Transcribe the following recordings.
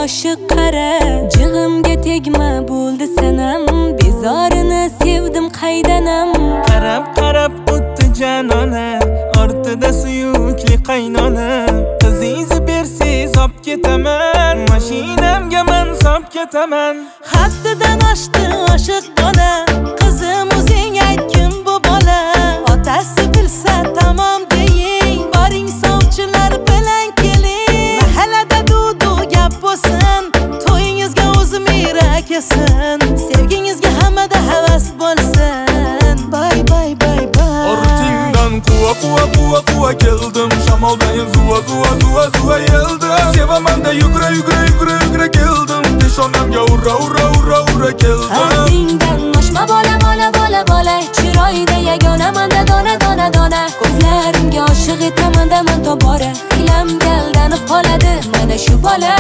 oshiq qara, jig'imga tegma bo'ldi sanam, bezorini sevdim qaydanam. Qarab o'tdi janona, ortida suyukli qaynona. Qizingizni bersiz olib ketaman, mashinamga men solib ketaman. Haddidan oshdi oshiq bola, qizim o'zing aytgin bu bola. Otasi bilsa tamom deying, boring sovchilar bilan keling. Mahallada dudu gap bo'lsin, to'yingizga o'zim irak yesin, sevgingizga hammada havas bo'lsin. Bay bay bay bay. Ortingdan quva keldim, shamoldayin zuva yeldim. Sevaman da yugra keldim, peshonamga urra keldim. Haddingdan oshma bola, chiroyda yagona manda dona. Ko'zlarimga oshiq etaman man tobora, xilamga aldanib qoladi mana shu bola.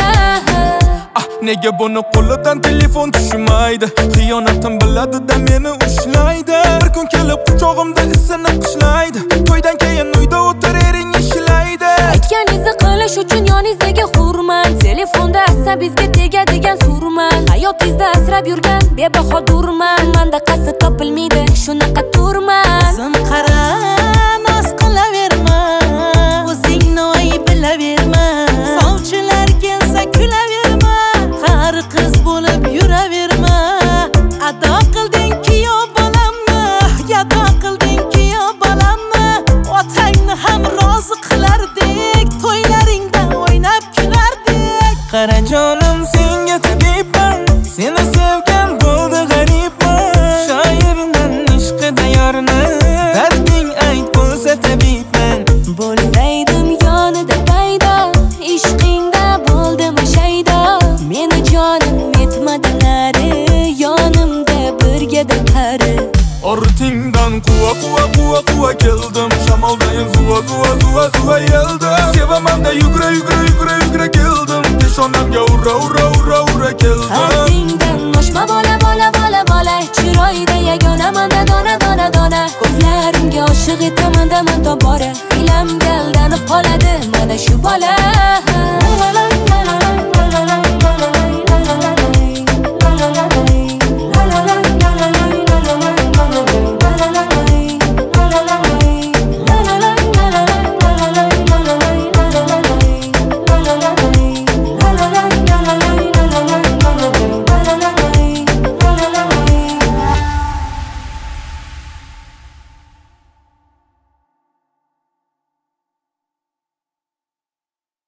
Nega buni qo'lidan telefon tushmaydi? Xiyonatim biladi-da meni ushlaydi. Bir kun kelib quchog'imda isini qishlaydi. To'ydan keyin uyda o'tir ering ishlaydi. Aytganingizni qilish uchun yoningizdagi hurman, telefonda asabingizga tegadigan surman. Hayotingizda asrab yurgan bebahodurman, menda qasd topilmaydi shunaqa turman. Qizim qara, noz qilaverma, o'zingni oy bilaverma. Sovchilar kelsa kulaverma, qari qiz bo'lib yuraverma. Ado qilding-ki yo bolamni, yado qilding-ki yo bolamni. Otangni ham rozi qilardik, to'ylaringda o'ynab kulardik. Qara jonim, senga tabibman, seni sevgan bo'ldi g'aribman. Shoirman ishqida yorni, darding ayt bo'lsa tabibman. Bo'lsaydim yonida paydo, ishqingda bo'ldim shaydo. Meni jonim yetmadilar, yonimda birgada qari. Ortingdan quva keldim, shamoldayin zuva yeldim. Sevaman da yugra keldim, peshonamga urra keldim. Haddingdan oshma bola, chiroyda yagona manda dona. Ko'zlarimga oshiq etaman man tobora, xilamga aldanib qoladi mana shu bola.